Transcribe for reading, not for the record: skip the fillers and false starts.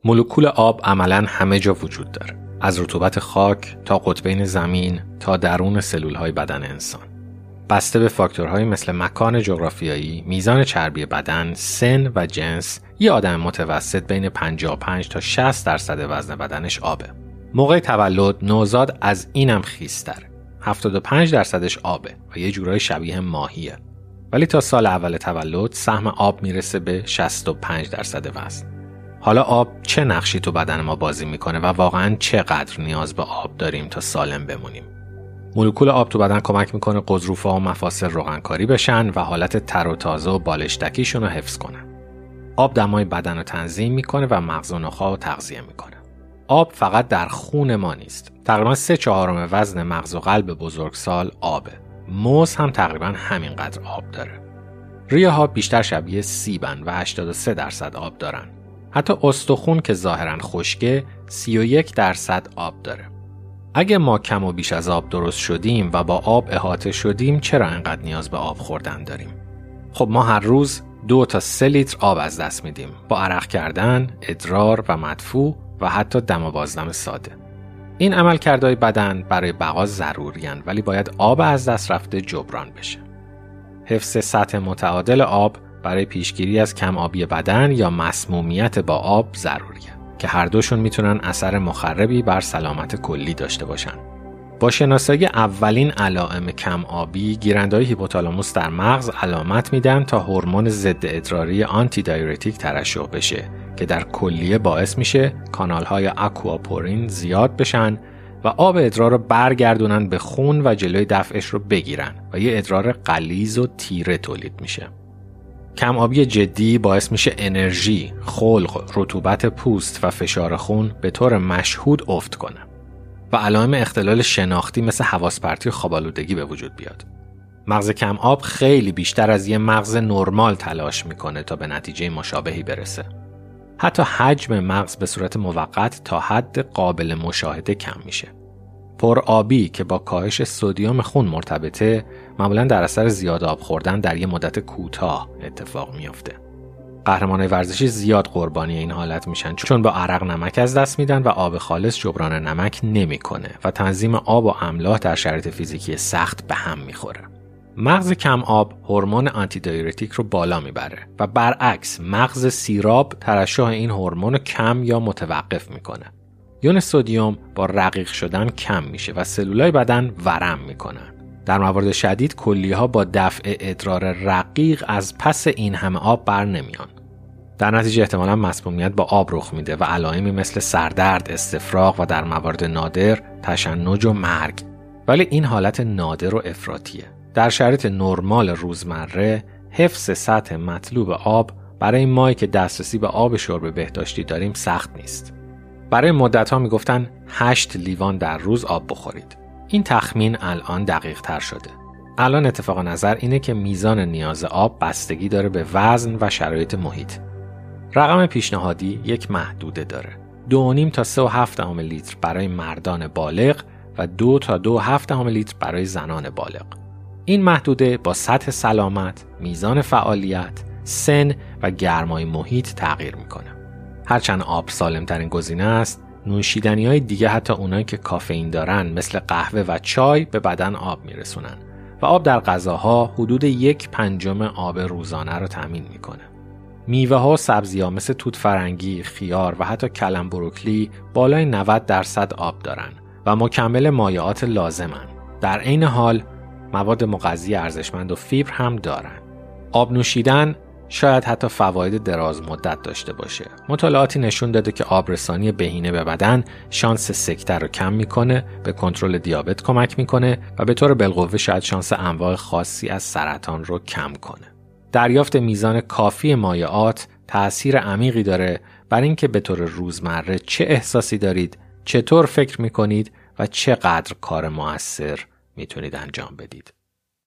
مولکول آب عملاً همه جا وجود داره. از رطوبت خاک تا قطبین زمین تا درون سلول‌های بدن انسان. بسته به فاکتورهای مثل مکان جغرافیایی، میزان چربی بدن، سن و جنس، یه آدم متوسط بین 55 تا 60% وزن بدنش آبه. موقع تولد نوزاد از اینم خیس‌تره. 75% آبه و یه جورای شبیه ماهیه. ولی تا سال اول تولد سهم آب میرسه به 65% وزن. حالا آب چه نقشی تو بدن ما بازی میکنه و واقعاً چقدر نیاز به آب داریم تا سالم بمونیم؟ مولکول آب تو بدن کمک میکنه غضروف‌ها و مفاصل روغنکاری بشن و حالت تر و تازه و بالشتکیشون رو حفظ کنن. آب دمای بدن رو تنظیم میکنه و مغز و نخاع رو تغذیه میکنه. آب فقط در خون ما نیست. تقریباً 3/4 وزن مغز و قلب بزرگسال آبه. موز هم تقریباً همینقدر آب داره. ریه ها بیشتر شبیه سیبن و 83% آب دارن. حتی استخون که ظاهراً خشکه 31% آب داره. اگه ما کم و بیش از آب درست شدیم و با آب احاطه شدیم، چرا انقدر نیاز به آب خوردن داریم؟ خب ما هر روز 2 تا 3 لیتر آب از دست میدیم با عرق کردن، ادرار و مدفوع و حتی دم و بازدم ساده. این عملکردهای بدن برای بقا ضروریان، ولی باید آب از دست رفته جبران بشه. حفظ سطح متعادل آب برای پیشگیری از کم آبی بدن یا مسمومیت با آب ضروریه که هر دوشون میتونن اثر مخربی بر سلامت کلی داشته باشن. با شناسایی اولین علائم کم آبی، گیرنده‌های هیپوتالاموس در مغز علامت میدن تا هورمون ضد ادراری آنتی دایورتیک ترشح بشه که در کلیه باعث میشه کانال‌های آکواپورین زیاد بشن و آب ادرار رو برگردونن به خون و جلوی دفعش رو بگیرن و یه ادرار غلیظ و تیره تولید میشه. کم آبی جدی باعث میشه انرژی، خلق، رطوبت پوست و فشار خون به طور مشهود افت کنه و علائم اختلال شناختی مثل حواس پرتی و خواب‌آلودگی به وجود بیاد. مغز کم آب خیلی بیشتر از یه مغز نرمال تلاش میکنه تا به نتیجه مشابهی برسه. حتی حجم مغز به صورت موقت تا حد قابل مشاهده کم میشه. پرآبی که با کاهش سدیم خون مرتبطه، معمولاً در اثر زیاد آب خوردن در یه مدت کوتاه اتفاق میفته. قهرمانای ورزشی زیاد قربانی این حالت میشن چون با عرق نمک از دست میدن و آب خالص جبران نمک نمیکنه و تنظیم آب و املاح در شرایط فیزیکی سخت به هم میخوره. مغز کم آب هورمون آنتی دایورتیک رو بالا میبره و برعکس مغز سیراب ترشح این هورمون کم یا متوقف میکنه. یون سدیم با رقیق شدن کم میشه و سلولای بدن ورم میکنن. در موارد شدید کلیه‌ها با دفع ادرار رقیق از پس این همه آب بر نمیان. در نتیجه احتمالاً مسمومیت با آب رخ میده و علائمی مثل سردرد، استفراغ و در موارد نادر تشنج و مرگ. ولی این حالت نادر و افراطیه. در شرایط نرمال روزمره حفظ سطح مطلوب آب برای مایی که دسترسی به آب شرب بهداشتی داریم سخت نیست. برای مدت‌ها میگفتن 8 لیوان در روز آب بخورید. این تخمین الان دقیق تر شده. الان اتفاق نظر اینه که میزان نیاز آب بستگی داره به وزن و شرایط محیط. رقم پیشنهادی یک محدوده داره. 2.5 تا 3.7 لیتر برای مردان بالغ و 2 تا 2.7 لیتر برای زنان بالغ. این محدوده با سطح سلامت، میزان فعالیت، سن و گرمای محیط تغییر میکنه. هرچند آب سالمترین گزینه است، نوشیدنی‌های دیگه حتی اونایی که کافئین دارن مثل قهوه و چای به بدن آب میرسونن و آب در غذاها حدود 1/5 آب روزانه رو تامین میکنه. میوه‌ها و سبزی‌ها مثل توت فرنگی، خیار و حتی کلم بروکلی بالای 90% آب دارن و مکمل مایعات لازمن. در عین حال مواد مغذی ارزشمند و فیبر هم دارن. آب نوشیدن شاید حتی فواید دراز مدت داشته باشه. مطالعاتی نشون داده که آبرسانی بهینه به بدن شانس سکته رو کم میکنه، به کنترل دیابت کمک میکنه و به طور بالقوه شاید شانس انواع خاصی از سرطان رو کم کنه. دریافت میزان کافی مایعات تأثیر عمیقی داره بر اینکه به طور روزمره چه احساسی دارید، چطور فکر میکنید و چقدر کار مؤثر میتونید انجام بدید.